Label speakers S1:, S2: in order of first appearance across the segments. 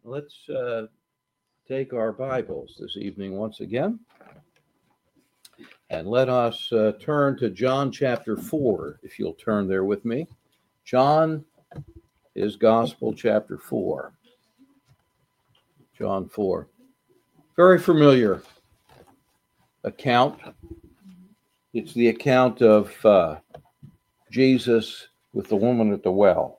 S1: Let's take our Bibles this evening once again, and let us turn to John chapter 4, if you'll turn there with me. John, his Gospel, chapter 4. John 4. Very familiar account. It's the account of Jesus with the woman at the well.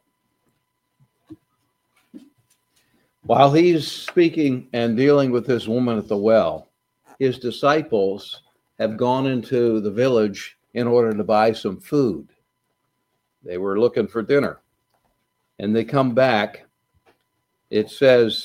S1: While he's speaking and dealing with this woman at the well, his disciples have gone into the village in order to buy some food. They were looking for dinner. And they come back. It says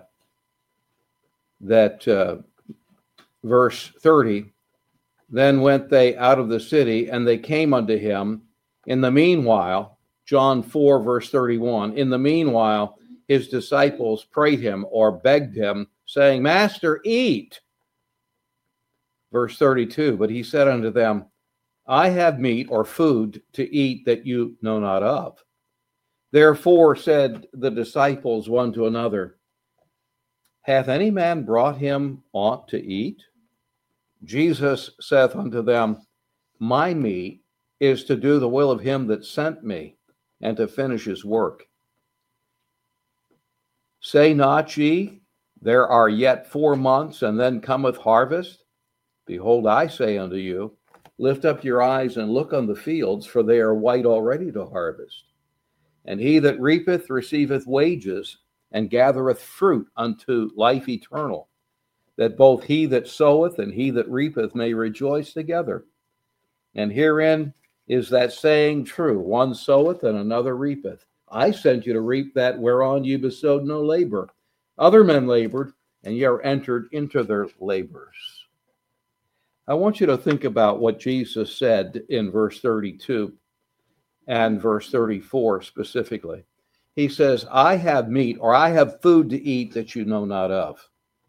S1: that verse 30, then went they out of the city, and they came unto him. In the meanwhile, John 4, verse 31, in the meanwhile, his disciples prayed him or begged him, saying, Master, eat. Verse 32, but he said unto them, I have meat or food to eat that you know not of. Therefore said the disciples one to another, hath any man brought him aught to eat? Jesus saith unto them, my meat is to do the will of him that sent me, and to finish his work. Say not ye, there are yet 4 months, and then cometh harvest? Behold, I say unto you, lift up your eyes and look on the fields, for they are white already to harvest. And he that reapeth receiveth wages, and gathereth fruit unto life eternal, that both he that soweth and he that reapeth may rejoice together. And herein is that saying true, one soweth and another reapeth. I sent you to reap that whereon you bestowed no labor. Other men labored, and ye are entered into their labors. I want you to think about what Jesus said in verse 32 and verse 34 specifically. He says, I have meat, or I have food to eat that you know not of.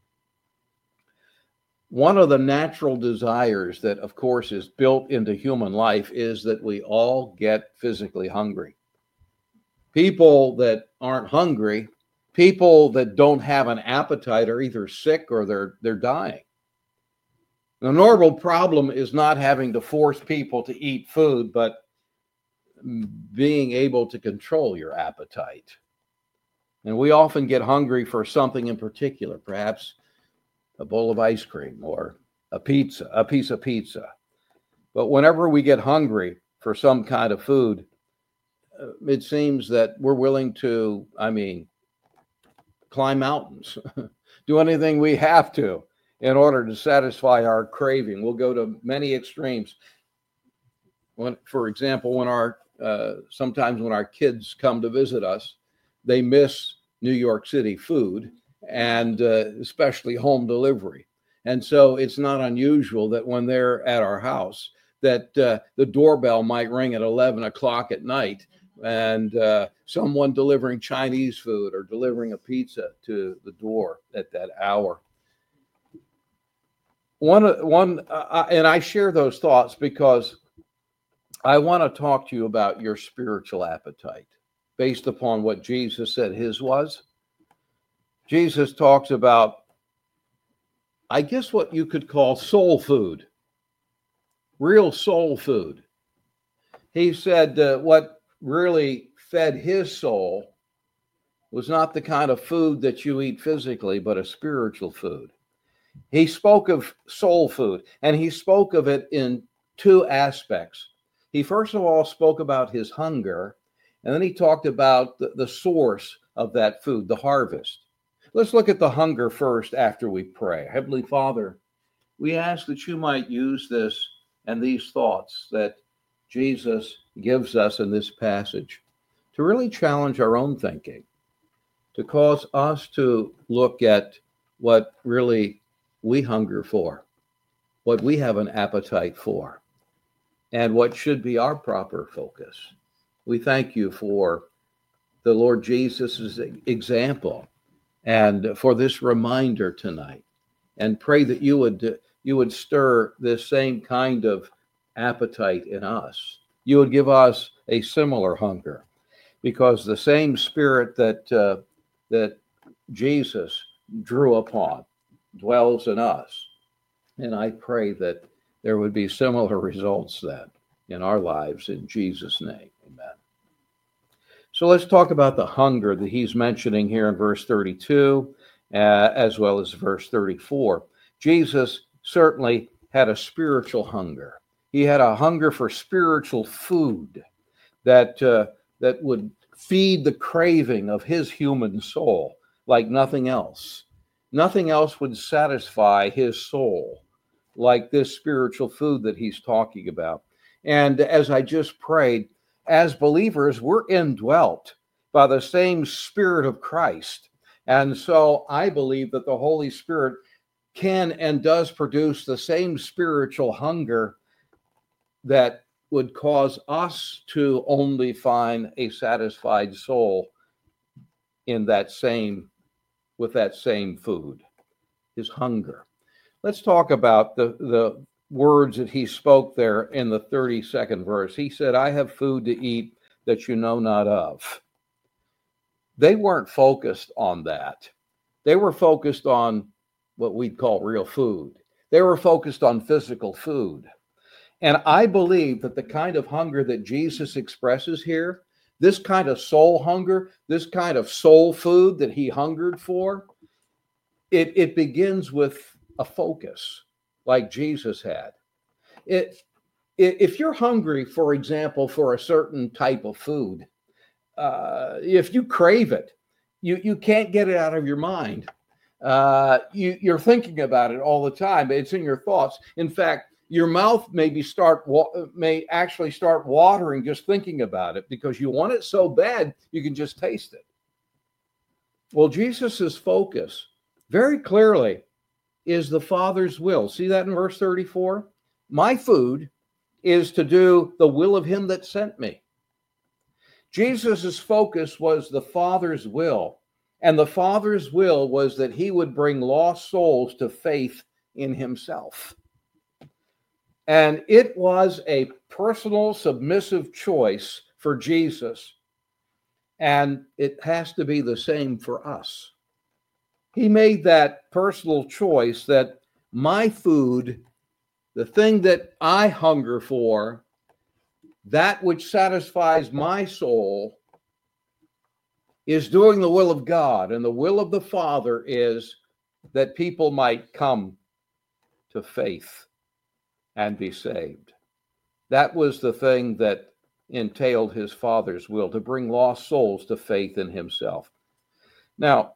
S1: One of the natural desires that, of course, is built into human life is that we all get physically hungry. People that aren't hungry, people that don't have an appetite are either sick or they're dying. The normal problem is not having to force people to eat food, but being able to control your appetite. And we often get hungry for something in particular, perhaps a bowl of ice cream or a piece of pizza. But whenever we get hungry for some kind of food, it seems that we're willing to, climb mountains, do anything we have to in order to satisfy our craving. We'll go to many extremes. For example, sometimes when our kids come to visit us, they miss New York City food, and especially home delivery. And so it's not unusual that when they're at our house, that the doorbell might ring at 11 o'clock at night, and someone delivering Chinese food or delivering a pizza to the door at that hour. And I share those thoughts because I want to talk to you about your spiritual appetite based upon what Jesus said his was. Jesus talks about, I guess, what you could call soul food, real soul food. He said what really fed his soul was not the kind of food that you eat physically, but a spiritual food. He spoke of soul food, and he spoke of it in two aspects. He first of all spoke about his hunger, and then he talked about the source of that food, the harvest. Let's look at the hunger first after we pray. Heavenly Father, we ask that you might use this and these thoughts that Jesus gives us in this passage to really challenge our own thinking, to cause us to look at what really we hunger for, what we have an appetite for, and what should be our proper focus. We thank you for the Lord Jesus' example and for this reminder tonight, and pray that you would stir this same kind of appetite in us. You would give us a similar hunger, because the same spirit that Jesus drew upon dwells in us. And I pray that there would be similar results then in our lives in Jesus' name. Amen. So let's talk about the hunger that he's mentioning here in verse 32, as well as verse 34. Jesus certainly had a spiritual hunger. He had a hunger for spiritual food that would feed the craving of his human soul like nothing else. Nothing else would satisfy his soul like this spiritual food that he's talking about. And as I just prayed, as believers, we're indwelt by the same Spirit of Christ. And so I believe that the Holy Spirit can and does produce the same spiritual hunger that would cause us to only find a satisfied soul in that same, with that same food, his hunger. Let's talk about the words that he spoke there in the 32nd verse. He said, I have food to eat that you know not of. They weren't focused on that. They were focused on what we'd call real food. They were focused on physical food. And I believe that the kind of hunger that Jesus expresses here, this kind of soul hunger, this kind of soul food that he hungered for, it begins with a focus like Jesus had. If you're hungry, for example, for a certain type of food, if you crave it, you can't get it out of your mind. You're thinking about it all the time. It's in your thoughts. In fact, your mouth may actually start watering just thinking about it because you want it so bad you can just taste it. Well, Jesus's focus very clearly is the Father's will. See that in verse 34? My food is to do the will of him that sent me. Jesus's focus was the Father's will, and the Father's will was that he would bring lost souls to faith in himself. And it was a personal, submissive choice for Jesus, and it has to be the same for us. He made that personal choice that my food, the thing that I hunger for, that which satisfies my soul, is doing the will of God. And the will of the Father is that people might come to faith and be saved. That was the thing that entailed his Father's will, to bring lost souls to faith in himself. Now,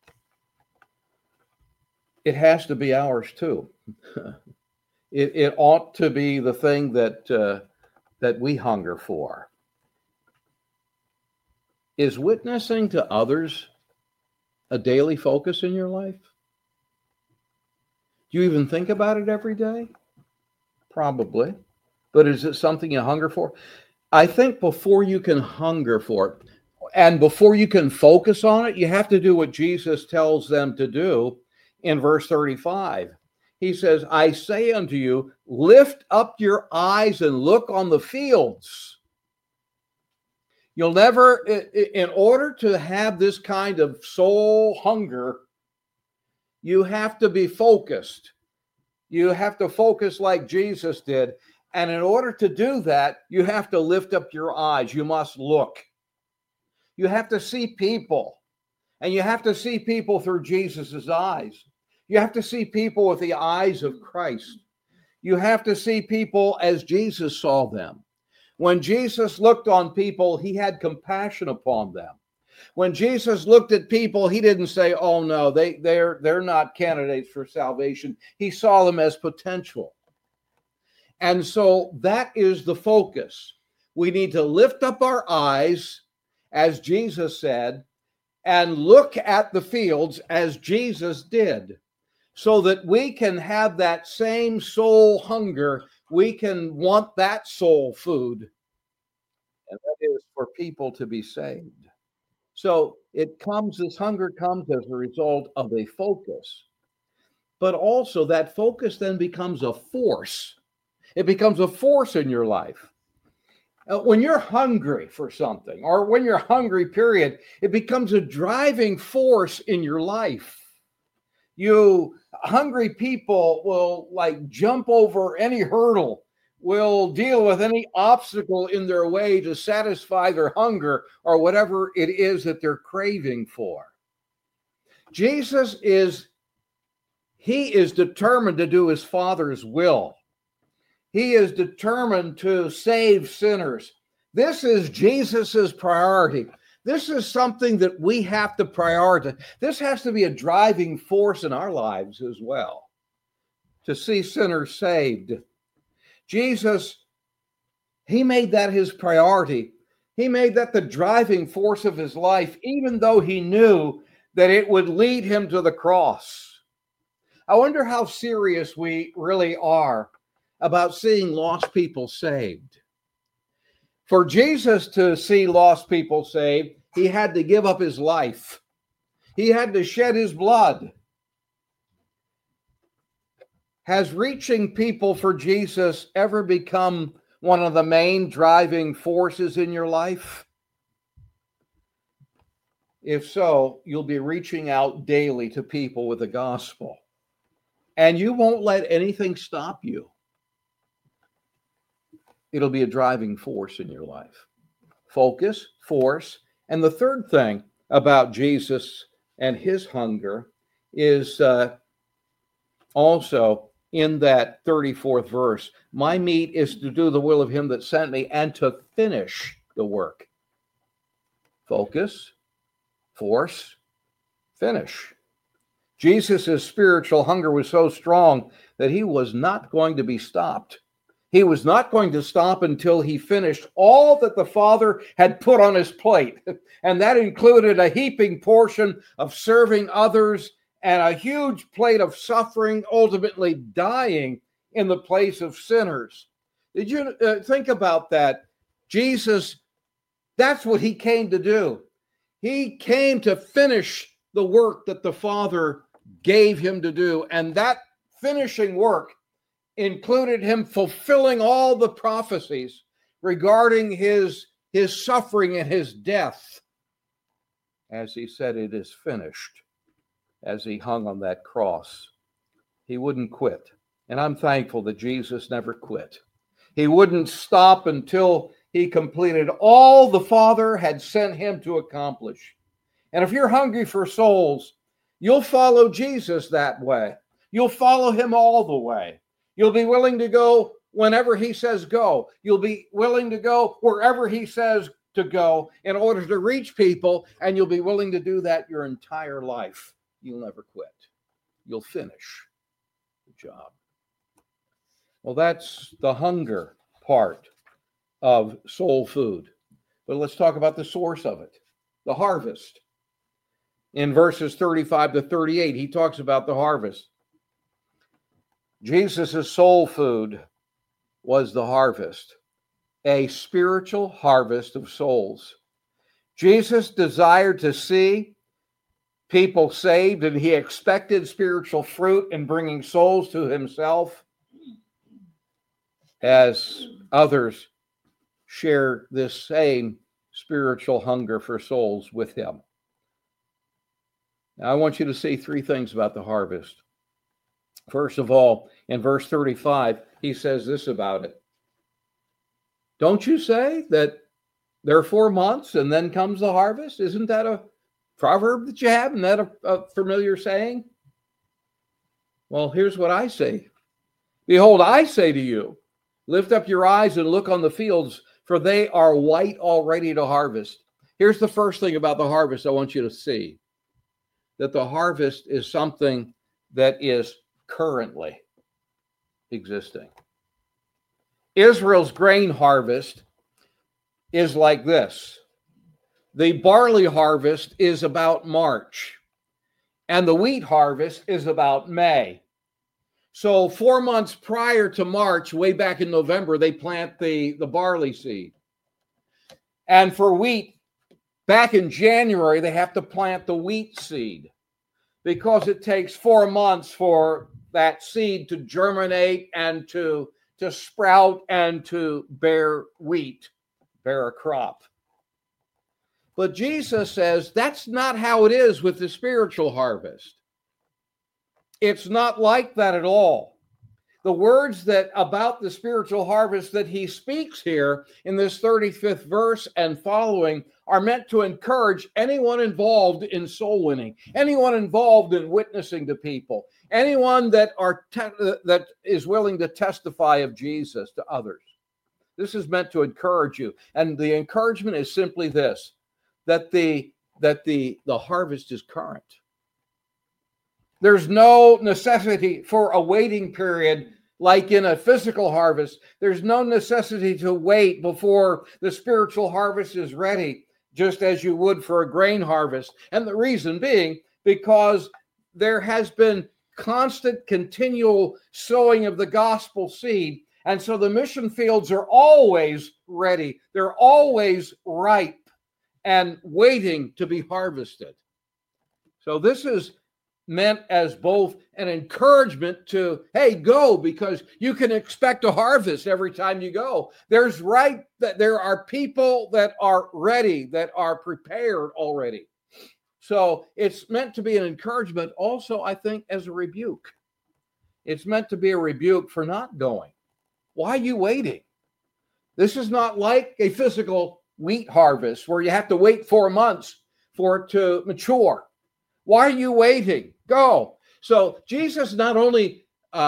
S1: it has to be ours too. It ought to be the thing that we hunger for. Is witnessing to others a daily focus in your life? Do you even think about it every day? Probably. But is it something you hunger for? I think before you can hunger for it and before you can focus on it, you have to do what Jesus tells them to do in verse 35. He says, I say unto you, lift up your eyes and look on the fields. You'll never, in order to have this kind of soul hunger, you have to be focused. You have to focus like Jesus did. And in order to do that, you have to lift up your eyes. You must look. You have to see people. And you have to see people through Jesus's eyes. You have to see people with the eyes of Christ. You have to see people as Jesus saw them. When Jesus looked on people, he had compassion upon them. When Jesus looked at people, he didn't say, oh no, they're not candidates for salvation. He saw them as potential. And so that is the focus. We need to lift up our eyes, as Jesus said, and look at the fields as Jesus did, so that we can have that same soul hunger. We can want that soul food, and that is for people to be saved. So this hunger comes as a result of a focus, but also that focus then becomes a force. It becomes a force in your life. When you're hungry for something, or when you're hungry, period, it becomes a driving force in your life. Hungry people will like jump over any hurdle, will deal with any obstacle in their way to satisfy their hunger or whatever it is that they're craving for. Jesus is determined to do his Father's will. He is determined to save sinners. This is Jesus's priority. This is something that we have to prioritize. This has to be a driving force in our lives as well, to see sinners saved. Jesus, he made that his priority. He made that the driving force of his life, even though he knew that it would lead him to the cross. I wonder how serious we really are about seeing lost people saved. For Jesus to see lost people saved, he had to give up his life. He had to shed his blood. Has reaching people for Jesus ever become one of the main driving forces in your life? If so, you'll be reaching out daily to people with the gospel, and you won't let anything stop you. It'll be a driving force in your life. Focus, force. And the third thing about Jesus and his hunger is also in that 34th verse. My meat is to do the will of him that sent me and to finish the work. Focus, force, finish. Jesus' spiritual hunger was so strong that he was not going to be stopped. He was not going to stop until he finished all that the Father had put on his plate. And that included a heaping portion of serving others and a huge plate of suffering, ultimately dying in the place of sinners. Did you think about that? Jesus, that's what he came to do. He came to finish the work that the Father gave him to do. And that finishing work included him fulfilling all the prophecies regarding his suffering and his death. As he said, it is finished, as he hung on that cross. He wouldn't quit. And I'm thankful that Jesus never quit. He wouldn't stop until he completed all the Father had sent him to accomplish. And if you're hungry for souls, you'll follow Jesus that way. You'll follow him all the way. You'll be willing to go whenever he says go. You'll be willing to go wherever he says to go in order to reach people, and you'll be willing to do that your entire life. You'll never quit. You'll finish the job. Well, that's the hunger part of soul food. But let's talk about the source of it, the harvest. In verses 35 to 38, he talks about the harvest. Jesus' soul food was the harvest, a spiritual harvest of souls. Jesus desired to see people saved, and he expected spiritual fruit in bringing souls to himself as others share this same spiritual hunger for souls with him. Now, I want you to see three things about the harvest. First of all, in verse 35, he says this about it. Don't you say that there are 4 months and then comes the harvest? Isn't that a proverb that you have? Isn't that a familiar saying? Well, here's what I say. Behold, I say to you, lift up your eyes and look on the fields, for they are white already to harvest. Here's the first thing about the harvest I want you to see. That the harvest is something that is currently existing. Israel's grain harvest is like this. The barley harvest is about March, and the wheat harvest is about May. So 4 months prior to March, way back in November, they plant the barley seed. And for wheat, back in January, they have to plant the wheat seed because it takes 4 months for that seed to germinate and to sprout and to bear wheat. bear a crop. But Jesus says that's not how it is with the spiritual harvest. It's not like that at all. The words that about the spiritual harvest that he speaks here in this 35th verse and following are meant to encourage anyone involved in soul winning, anyone involved in witnessing to people, anyone that is willing to testify of Jesus to others. This is meant to encourage you. And the encouragement is simply this, that the harvest is current. There's no necessity for a waiting period like in a physical harvest. There's no necessity to wait before the spiritual harvest is ready, just as you would for a grain harvest. And the reason being, because there has been constant, continual sowing of the gospel seed. And so the mission fields are always ready. They're always ripe and waiting to be harvested. So this is meant as both an encouragement to, hey, go, because you can expect a harvest every time you go. There are people that are ready, that are prepared already. So it's meant to be an encouragement also, I think, as a rebuke. It's meant to be a rebuke for not going. Why are you waiting? This is not like a physical wheat harvest where you have to wait 4 months for it to mature. Why are you waiting? Go. So Jesus not only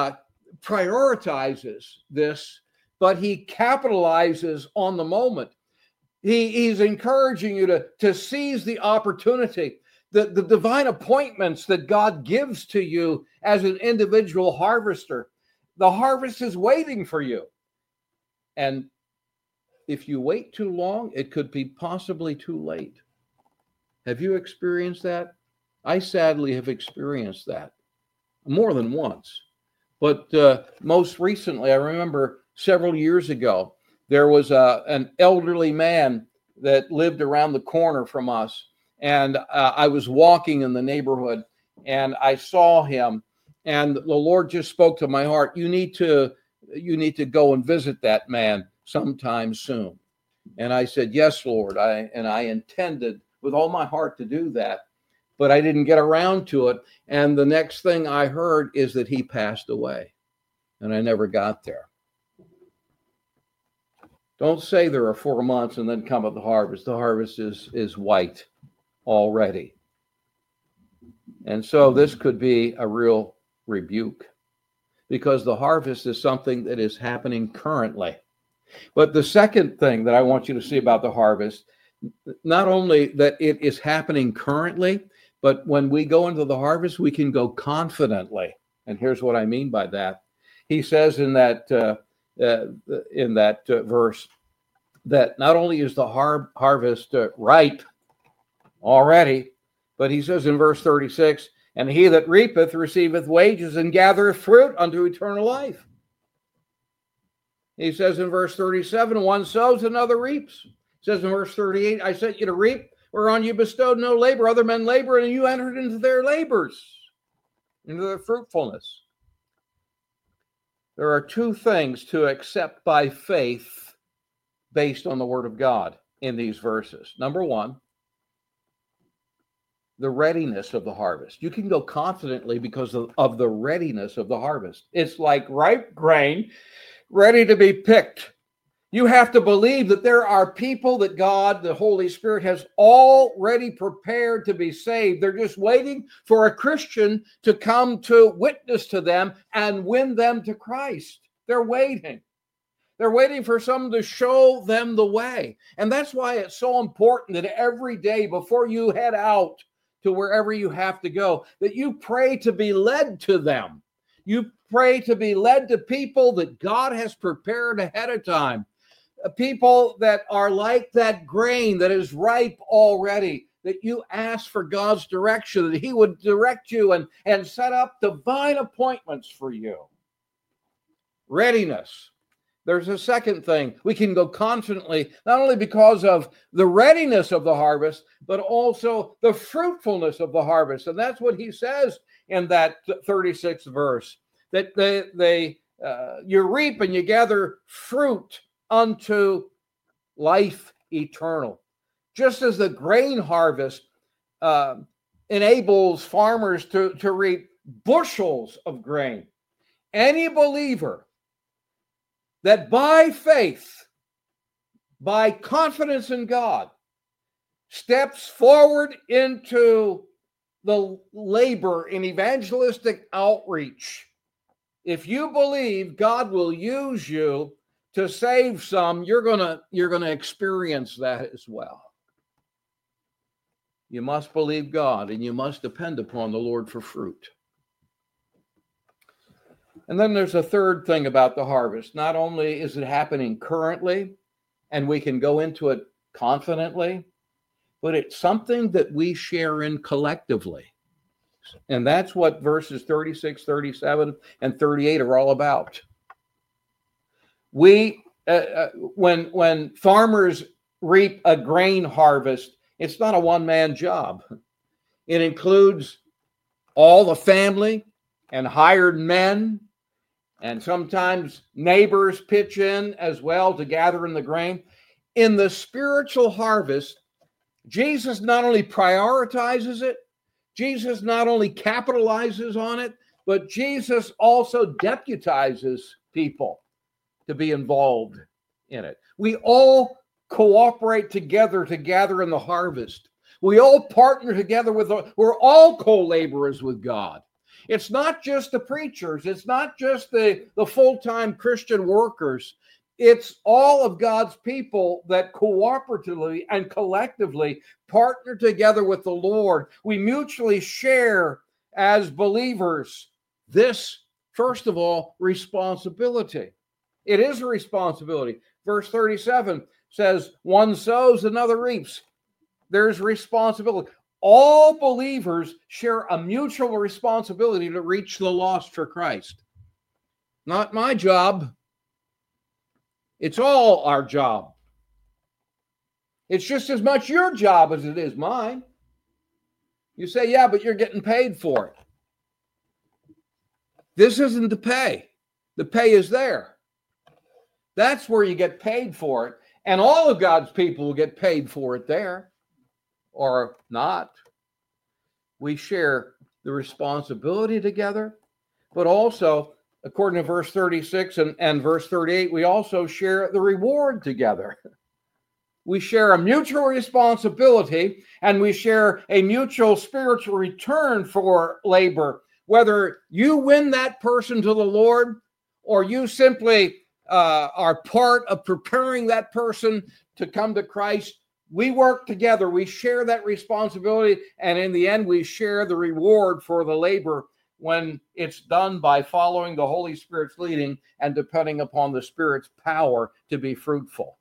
S1: prioritizes this, but he capitalizes on the moment. He's encouraging you to seize the opportunity, the divine appointments that God gives to you as an individual harvester. The harvest is waiting for you. And if you wait too long, it could be possibly too late. Have you experienced that? I sadly have experienced that more than once. But most recently, I remember several years ago, there was an elderly man that lived around the corner from us. And I was walking in the neighborhood and I saw him. And the Lord just spoke to my heart. You need to go and visit that man sometime soon. And I said, yes, Lord. I intended with all my heart to do that. But I didn't get around to it. And the next thing I heard is that he passed away. And I never got there. Don't say there are 4 months and then come at the harvest. The harvest is white already. And so this could be a real rebuke, because the harvest is something that is happening currently. But the second thing that I want you to see about the harvest, not only that it is happening currently, but when we go into the harvest, we can go confidently. And here's what I mean by that. He says in that verse that not only is the harvest ripe already, but he says in verse 36, and he that reapeth receiveth wages and gathereth fruit unto eternal life. He says in verse 37, one sows, another reaps. He says in verse 38, I sent you to reap, whereon you bestowed no labor. Other men labor, and you entered into their labors, into their fruitfulness. There are two things to accept by faith based on the word of God in these verses. Number one, the readiness of the harvest. You can go confidently because of the readiness of the harvest. It's like ripe grain ready to be picked. You have to believe that there are people that God, the Holy Spirit, has already prepared to be saved. They're just waiting for a Christian to come to witness to them and win them to Christ. They're waiting. They're waiting for someone to show them the way. And that's why it's so important that every day before you head out to wherever you have to go, that you pray to be led to them. You pray to be led to people that God has prepared ahead of time. People that are like that grain that is ripe already, that you ask for God's direction, that he would direct you and set up divine appointments for you. Readiness. There's a second thing. We can go confidently, not only because of the readiness of the harvest, but also the fruitfulness of the harvest. And that's what he says in that 36th verse, that you reap and you gather fruit unto life eternal. Just as the grain harvest enables farmers to reap bushels of grain, any believer that by faith, by confidence in God, steps forward into the labor in evangelistic outreach, if you believe God will use you to save some, you're gonna experience that as well. You must believe God, and you must depend upon the Lord for fruit. And then there's a third thing about the harvest. Not only is it happening currently, and we can go into it confidently, but it's something that we share in collectively. And that's what verses 36, 37, and 38 are all about. When farmers reap a grain harvest, it's not a one-man job. It includes all the family and hired men, and sometimes neighbors pitch in as well to gather in the grain. In the spiritual harvest, Jesus not only prioritizes it, Jesus not only capitalizes on it, but Jesus also deputizes people to be involved in it. We all cooperate together to gather in the harvest. We all partner together we're all co-laborers with God. It's not just the preachers. It's not just the full-time Christian workers. It's all of God's people that cooperatively and collectively partner together with the Lord. We mutually share as believers this, first of all, responsibility. It is a responsibility. Verse 37 says, one sows, another reaps. There's responsibility. All believers share a mutual responsibility to reach the lost for Christ. Not my job. It's all our job. It's just as much your job as it is mine. You say, yeah, but you're getting paid for it. This isn't the pay. The pay is there. That's where you get paid for it. And all of God's people will get paid for it there or not. We share the responsibility together, but also, according to verse 36 and verse 38, we also share the reward together. We share a mutual responsibility, and we share a mutual spiritual return for labor. Whether you win that person to the Lord, or you simply are part of preparing that person to come to Christ, we work together. We share that responsibility, and in the end, we share the reward for the labor when it's done by following the Holy Spirit's leading and depending upon the Spirit's power to be fruitful.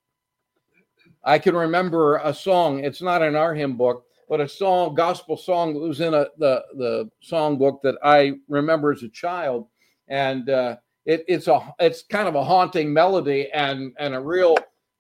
S1: I can remember a song. It's not in our hymn book, but a song, gospel song that was in the song book that I remember as a child, and it's kind of a haunting melody and a real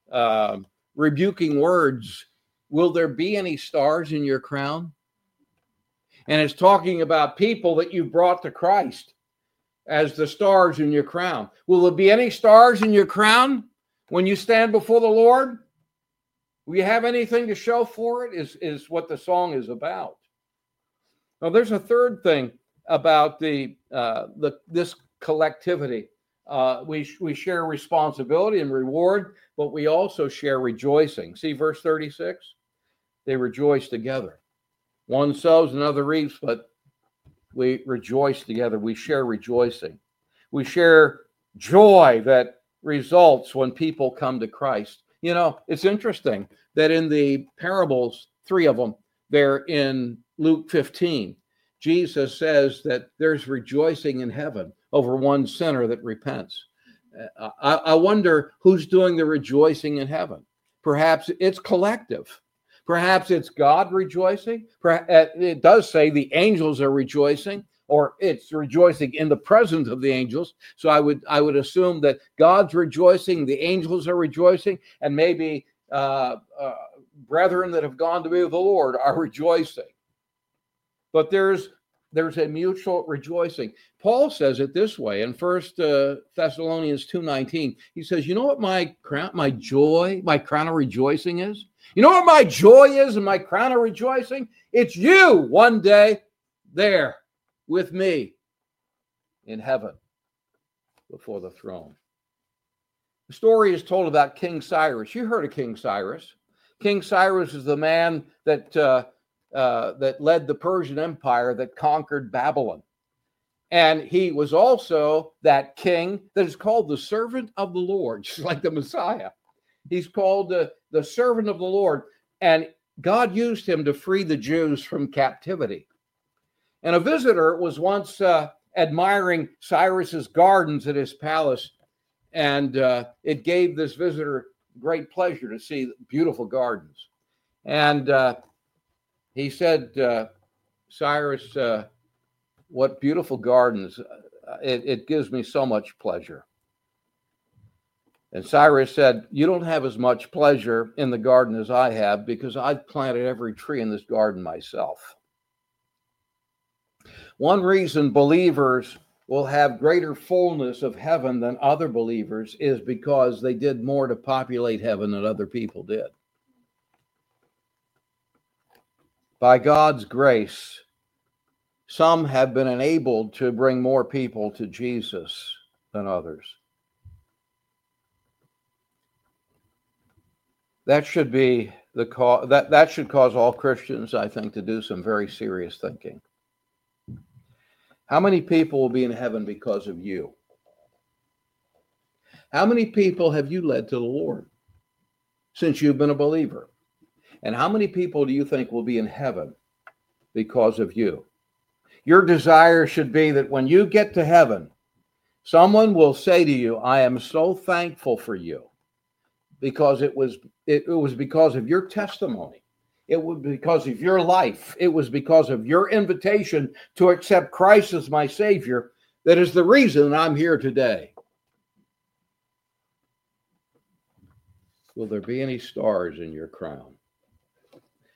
S1: rebuking words. Will there be any stars in your crown? And it's talking about people that you brought to Christ as the stars in your crown. Will there be any stars in your crown when you stand before the Lord? Will you have anything to show for it? Is what the song is about. Now, there's a third thing about this collectivity. We share responsibility and reward, but we also share rejoicing. See verse 36? They rejoice together. One sows, another reaps, but we rejoice together. We share rejoicing. We share joy that results when people come to Christ. You know, it's interesting that in the parables, 3 of them, they're in Luke 15. Jesus says that there's rejoicing in heaven over one sinner that repents. I wonder who's doing the rejoicing in heaven. Perhaps it's collective. Perhaps it's God rejoicing. It does say the angels are rejoicing, or it's rejoicing in the presence of the angels. So I would assume that God's rejoicing, the angels are rejoicing, and maybe brethren that have gone to be with the Lord are rejoicing. But there's there's a mutual rejoicing. Paul says it this way in 1 Thessalonians 2:19. He says, you know what my joy, my crown of rejoicing is? You know what my joy is and my crown of rejoicing? It's you one day there with me in heaven before the throne. The story is told about King Cyrus. You heard of King Cyrus. King Cyrus is the man that that led the Persian Empire that conquered Babylon. And he was also that king that is called the servant of the Lord, just like the Messiah. He's called the servant of the Lord. And God used him to free the Jews from captivity. And a visitor was once admiring Cyrus's gardens at his palace. And it gave this visitor great pleasure to see beautiful gardens. And he said, Cyrus, what beautiful gardens. It gives me so much pleasure. And Cyrus said, you don't have as much pleasure in the garden as I have because I've planted every tree in this garden myself. One reason believers will have greater fullness of heaven than other believers is because they did more to populate heaven than other people did. By God's grace, some have been enabled to bring more people to Jesus than others. That should be the cause. That should cause all Christians, I think, to do some very serious thinking. How many people will be in heaven because of you? How many people have you led to the Lord since you've been a believer? And how many people do you think will be in heaven because of you? Your desire should be that when you get to heaven, someone will say to you, I am so thankful for you because it was because of your testimony. It was because of your life. It was because of your invitation to accept Christ as my Savior that is the reason I'm here today. Will there be any stars in your crown?